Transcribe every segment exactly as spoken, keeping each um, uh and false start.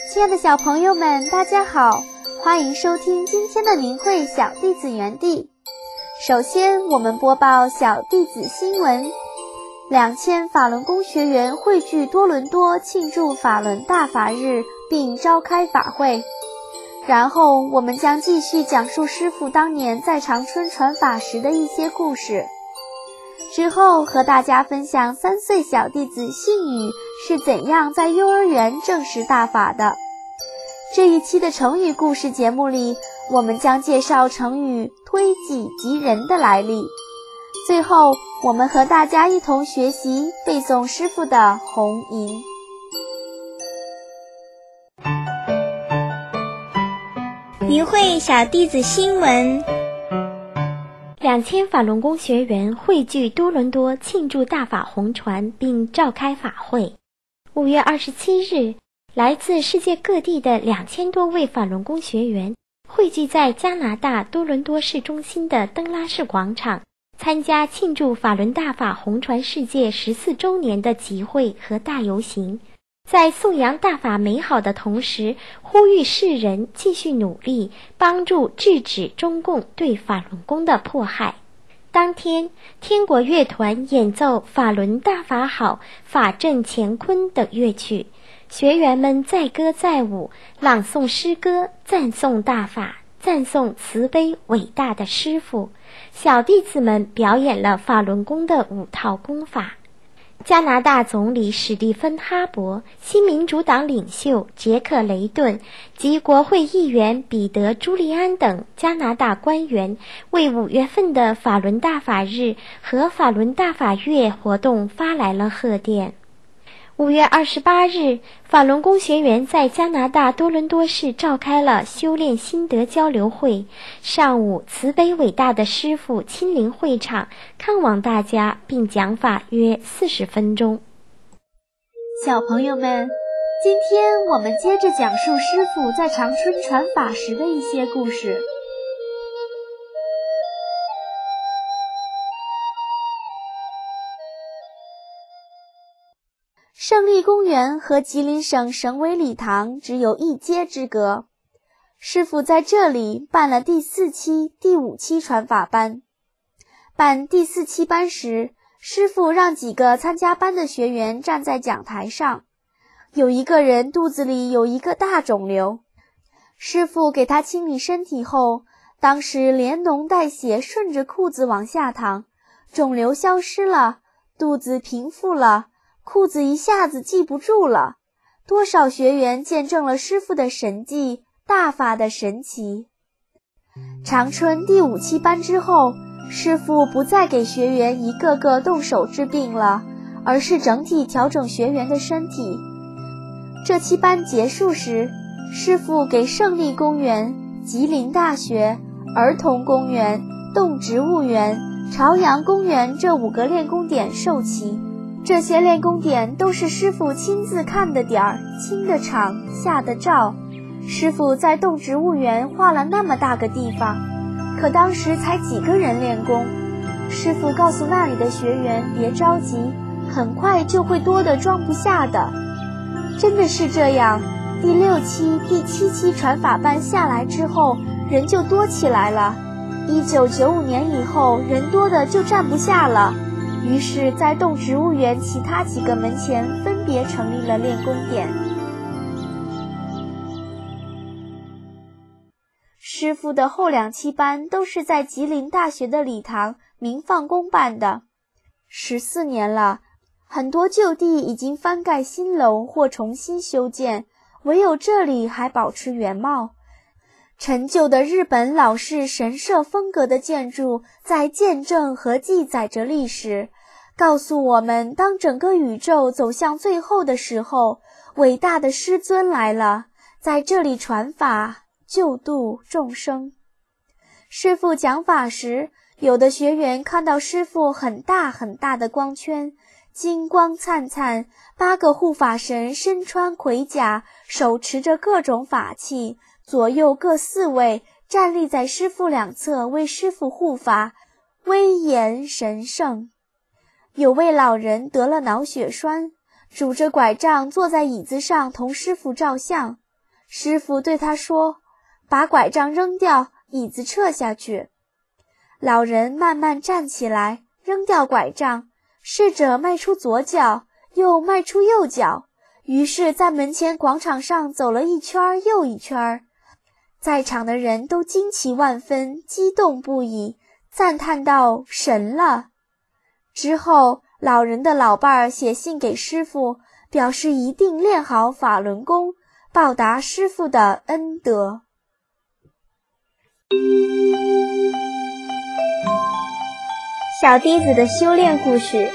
亲爱的小朋友们，大家好，欢迎收听今天的明慧小弟子园地。首先我们播报小弟子新闻，两千法轮功学员汇聚多伦多庆祝法轮大法日并召开法会。然后我们将继续讲述师父当年在长春传法时的一些故事，之后和大家分享三岁小弟子信宇是怎样在幼儿园证实大法的。这一期的成语故事节目里，我们将介绍成语推己及人的来历。最后我们和大家一同学习背诵师父的红吟。 明慧小弟子新闻， 两千法轮功学员汇聚多伦多庆祝大法红传并召开法会。五月二十七日，来自世界各地的两千多位法轮功学员汇聚在加拿大多伦多市中心的登拉士广场，参加庆祝法轮大法红传世界十四周年的集会和大游行。在颂扬大法美好的同时，呼吁世人继续努力，帮助制止中共对法轮功的迫害。当天，天国乐团演奏法轮大法好、法阵乾坤等乐曲，学员们载歌载舞，朗诵诗歌，赞颂大法，赞颂慈悲伟大的师父。小弟子们表演了法轮功的五套功法。加拿大总理史蒂芬·哈珀、新民主党领袖杰克·雷顿及国会议员彼得·朱利安等加拿大官员为五月份的法轮大法日和法轮大法月活动发来了贺电。五月二十八日，法轮功学员在加拿大多伦多市召开了修炼心得交流会。上午，慈悲伟大的师父亲临会场，看望大家，并讲法约四十分钟。 小朋友们，今天我们接着讲述师父在长春传法时的一些故事。胜利公园和吉林省省委礼堂只有一街之隔，师父在这里办了第四期、第五期传法班。办第四期班时，师父让几个参加班的学员站在讲台上，有一个人肚子里有一个大肿瘤，师父给他清理身体后，当时连脓带血顺着裤子往下淌，肿瘤消失了，肚子平复了，裤子一下子系不住了。多少学员见证了师父的神迹，大法的神奇。长春第五期班之后，师父不再给学员一个个动手治病了，而是整体调整学员的身体。这期班结束时，师父给胜利公园、吉林大学、儿童公园、动植物园、朝阳公园这五个练功点授旗。这些练功点都是师父亲自看的点儿，清的场，下的照。师父在动植物园画了那么大个地方，可当时才几个人练功。师父告诉那里的学员别着急，很快就会多得装不下的。真的是这样，第六期、第七期传法班下来之后，人就多起来了。一九九五年以后，人多的就站不下了。于是在动植物园其他几个门前分别成立了练功点。师父的后两期班都是在吉林大学的礼堂明放宫办的。十四年了，很多旧地已经翻盖新楼或重新修建，唯有这里还保持原貌。陈旧的日本老式神社风格的建筑在见证和记载着历史，告诉我们当整个宇宙走向最后的时候，伟大的师尊来了，在这里传法，救度众生。师父讲法时，有的学员看到师父很大很大的光圈，金光灿灿，八个护法神身穿盔甲，手持着各种法器，左右各四位，站立在师父两侧为师父护法，威严神圣。有位老人得了脑血栓，拄着拐杖坐在椅子上同师父照相。 师傅对他说：“把拐杖扔掉，椅子撤下去。”老人慢慢站起来，扔掉拐杖，试着迈出左脚，又迈出右脚，于是在门前广场上走了一圈又一圈。在场的人都惊奇万分，激动不已，赞叹道：“神了！”之后，老人的老伴儿写信给师傅，表示一定练好法轮功，报答师傅的恩德。 小弟子的修炼故事。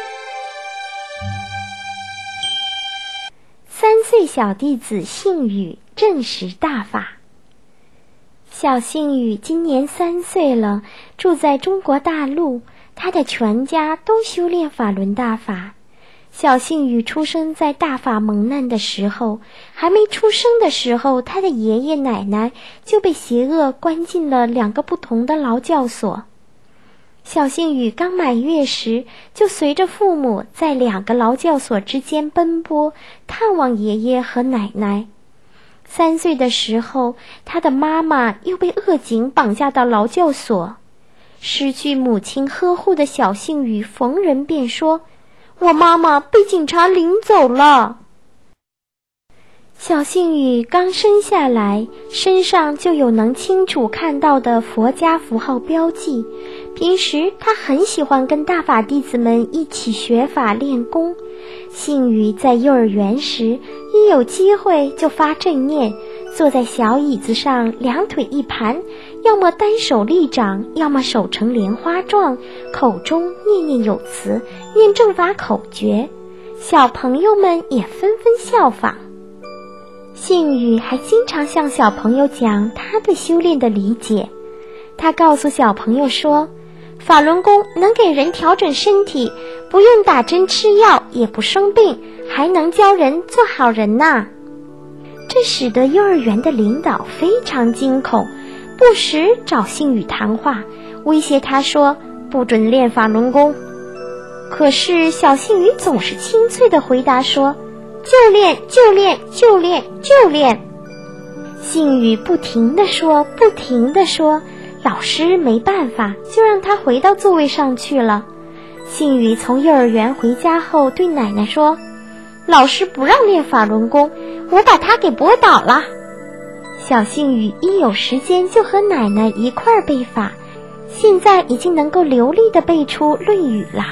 三岁小弟子信宇证实大法。小信宇今年三岁了，住在中国大陆，他的全家都修炼法轮大法。小信宇出生在大法蒙难的时候，还没出生的时候，他的爷爷奶奶就被邪恶关进了两个不同的劳教所。小信宇刚满月时，就随着父母在两个劳教所之间奔波，探望爷爷和奶奶。三岁的时候，他的妈妈又被恶警绑架到劳教所。失去母亲呵护的小信宇逢人便说：“我妈妈被警察领走了。”小信宇刚生下来，身上就有能清楚看到的佛家符号标记。平时他很喜欢跟大法弟子们一起学法练功。信宇在幼儿园时，一有机会就发正念，坐在小椅子上，两腿一盘，要么单手立掌，要么手成莲花状，口中念念有词，念正法口诀。小朋友们也纷纷效仿。信宇还经常向小朋友讲他对修炼的理解。他告诉小朋友说，法轮功能给人调整身体，不用打针吃药，也不生病，还能教人做好人呐。这使得幼儿园的领导非常惊恐，不时找信宇谈话，威胁他说不准练法轮功。可是小信宇总是清脆地回答说，就练就练就练就练。信宇不停地说不停地说，老师没办法，就让他回到座位上去了。信宇从幼儿园回家后对奶奶说，老师不让练法轮功，我把他给驳倒了。小信宇一有时间就和奶奶一块儿背法，现在已经能够流利地背出《论语》了。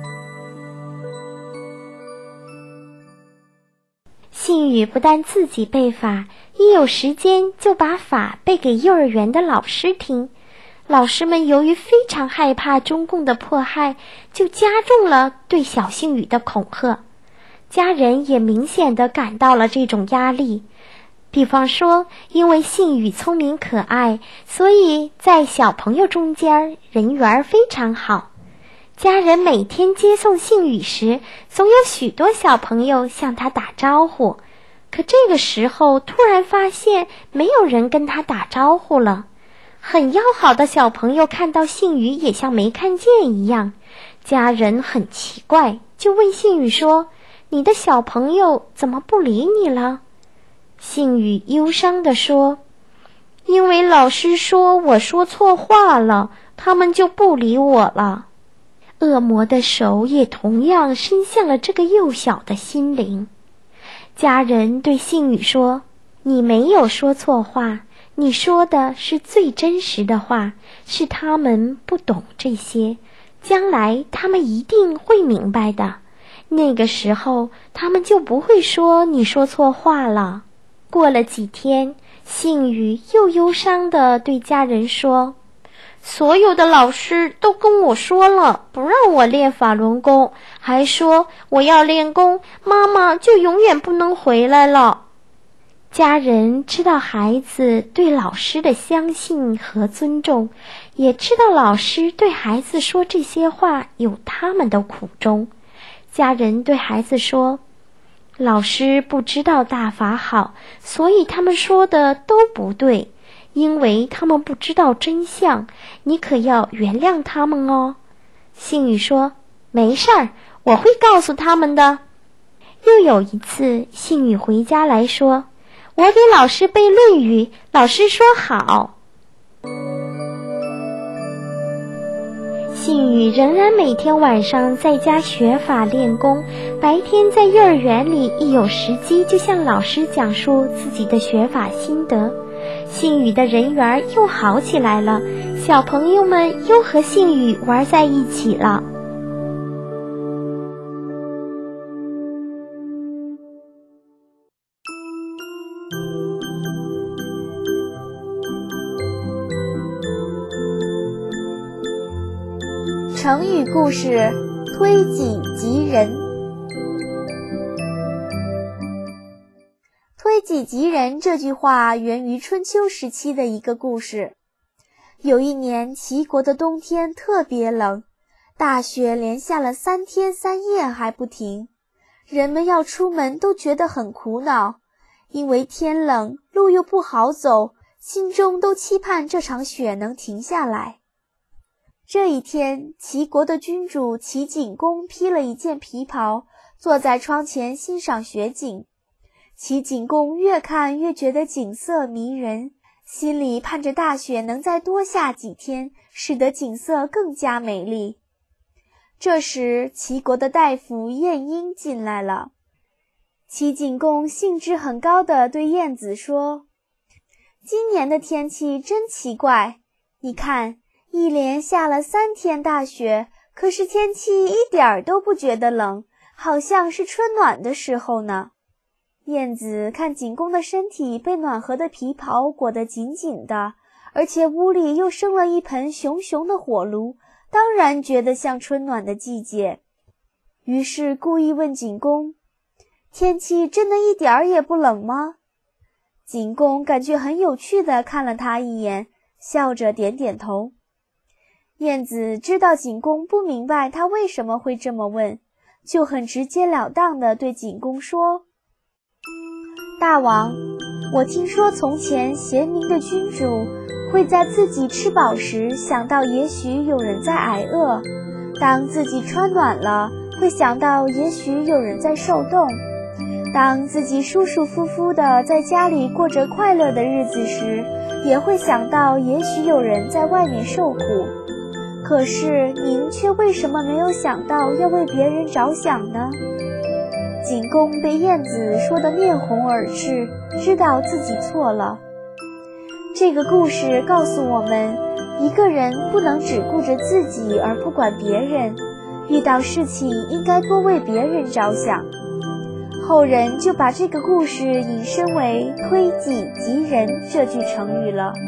信宇不但自己背法，一有时间就把法背给幼儿园的老师听。老师们由于非常害怕中共的迫害，就加重了对小信宇的恐吓。家人也明显地感到了这种压力。比方说，因为信宇聪明可爱，所以在小朋友中间人缘非常好。家人每天接送信宇时，总有许多小朋友向他打招呼。可这个时候突然发现没有人跟他打招呼了。很要好的小朋友看到信宇也像没看见一样，家人很奇怪，就问信宇说，你的小朋友怎么不理你了？信宇忧伤地说，因为老师说我说错话了，他们就不理我了。恶魔的手也同样伸向了这个幼小的心灵。家人对信宇说，你没有说错话，你说的是最真实的话，是他们不懂这些，将来他们一定会明白的，那个时候他们就不会说你说错话了。过了几天，信宇又忧伤地对家人说，所有的老师都跟我说了，不让我练法轮功，还说我要练功，妈妈就永远不能回来了。家人知道孩子对老师的相信和尊重，也知道老师对孩子说这些话有他们的苦衷。家人对孩子说，老师不知道大法好，所以他们说的都不对，因为他们不知道真相，你可要原谅他们哦。信宇说，没事儿，我会告诉他们的。又有一次，信宇回家来说， 我给老师背《论语》，老师说好。信宇仍然每天晚上在家学法练功，白天在幼儿园里一有时机就向老师讲述自己的学法心得。信宇的人缘又好起来了，小朋友们又和信宇玩在一起了。 成语故事：推己及人。推己及人这句话源于春秋时期的一个故事。有一年，齐国的冬天特别冷，大雪连下了三天三夜还不停，人们要出门都觉得很苦恼，因为天冷，路又不好走，心中都期盼这场雪能停下来。这一天，齐国的君主齐景公披了一件皮袍，坐在窗前欣赏雪景。齐景公越看越觉得景色迷人，心里盼着大雪能再多下几天，使得景色更加美丽。这时，齐国的大夫晏婴进来了。齐景公兴致很高地对晏子说：“今年的天气真奇怪，你看，一连下了三天大雪，可是天气一点儿都不觉得冷，好像是春暖的时候呢。”晏子看景公的身体被暖和的皮袍裹得紧紧的，而且屋里又生了一盆熊熊的火炉，当然觉得像春暖的季节。于是故意问景公：“天气真的一点儿也不冷吗？”景公感觉很有趣地看了他一眼，笑着点点头。晏子知道景公不明白他为什么会这么问，就很直截了当地对景公说：“大王，我听说从前贤明的君主会在自己吃饱时想到也许有人在挨饿，当自己穿暖了会想到也许有人在受冻，当自己舒舒服服地在家里过着快乐的日子时，也会想到也许有人在外面受苦。可是您却为什么没有想到要为别人着想呢？”景公被晏子说得面红耳赤，知道自己错了。这个故事告诉我们，一个人不能只顾着自己而不管别人，遇到事情应该多为别人着想。后人就把这个故事引申为推己及人这句成语了。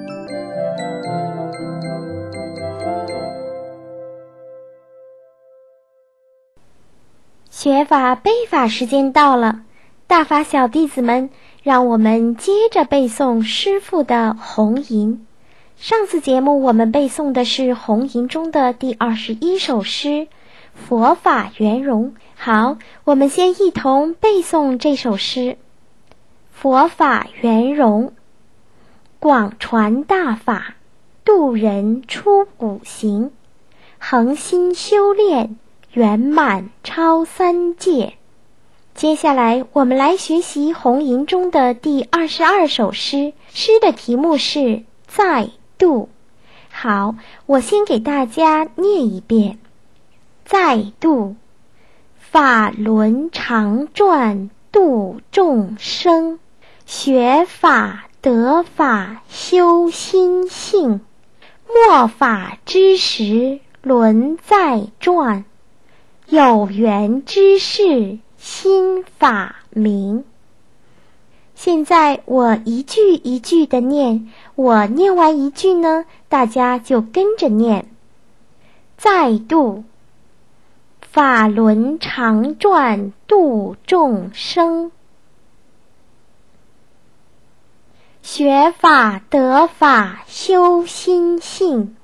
学法背法时间到了，大法小弟子们，让我们接着背诵师父的《红吟》。上次节目我们背诵的是《红吟》中的第二十一首诗“佛法圆融”。好，我们先一同背诵这首诗。佛法圆融，广传大法，度人出五行，恒心修炼，圆满超三界。接下来我们来学习《红吟》中的第二十二首诗，诗的题目是再度。好，我先给大家念一遍。再度，法轮常转度众生，学法得法修心性，末法之时轮再转，有缘之事心法明。现在我一句一句的念，我念完一句呢，大家就跟着念。再度，法轮常转度众生，学法得法修心性，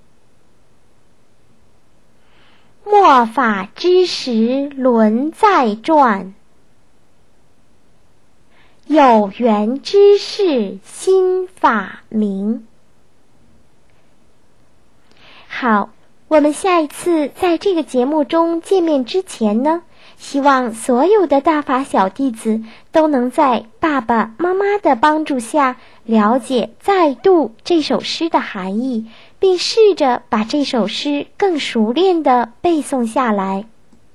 末法之时轮再转，有缘之事心法明。好，我们下一次在这个节目中见面之前呢， 希望所有的大法小弟子都能在爸爸妈妈的帮助下了解再度这首诗的含义，并试着把这首诗更熟练地背诵下来。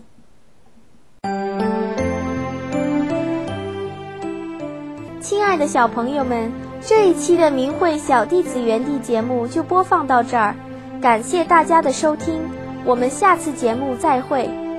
亲爱的小朋友们，这一期的明慧小弟子园地节目就播放到这儿，感谢大家的收听，我们下次节目再会。